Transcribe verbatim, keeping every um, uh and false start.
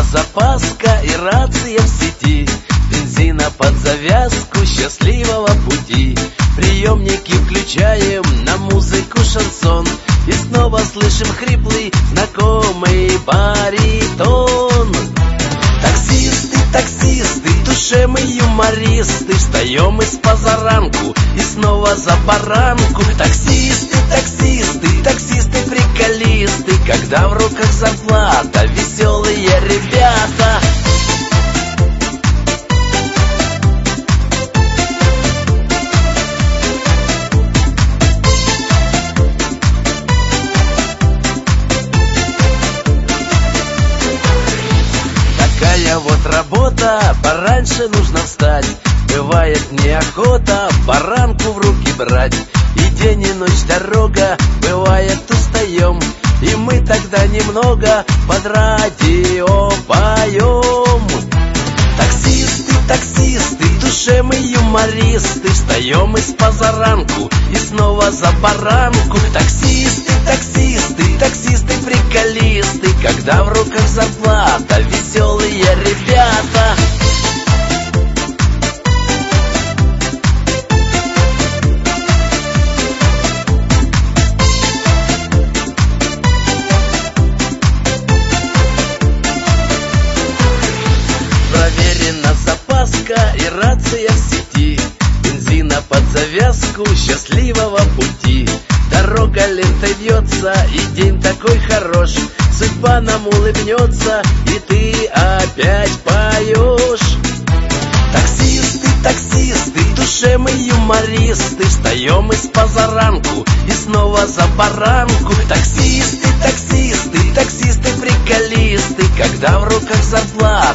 запаска и рация в сети, бензина под завязку, счастливого пути. Приемники включаем, на музыку шансон, и снова слышим хриплый, знакомый баритон. Таксисты, таксисты, в душе мы юмористы, встаем из позаранку и снова за баранку. Таксисты, таксисты, таксисты-приколисты, когда в руках зарплата, веселые ребята. Такая вот работа, пораньше нужно встать. Бывает неохота баранку в руки брать. И день и ночь дорога, бывает устаем, и мы тогда немного под радио поем. Таксисты, таксисты, в душе мы юмористы, встаем из позаранку и снова за баранку. Таксисты, таксисты, таксисты-приколисты, когда в руках зарплата, веселые ребята. Проверена запаска и рация в сети, бензина под завязку, счастливого пути. Дорога лентой вьется, и день такой хорош, судьба нам улыбнется, и ты опять поешь. Таксисты, таксисты, в душе мы юмористы, встаем из позаранку и снова за баранку. Таксисты, таксисты, таксисты-приколисты, когда в руках зарплата,